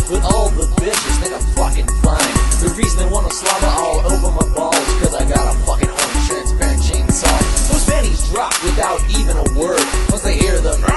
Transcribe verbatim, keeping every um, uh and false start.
but all the bitches think I'm fucking fine. The reason they wanna slobber all over my balls, cause I got a fucking orange transparent chainsaw. Those panties drop without even a word. Once they hear the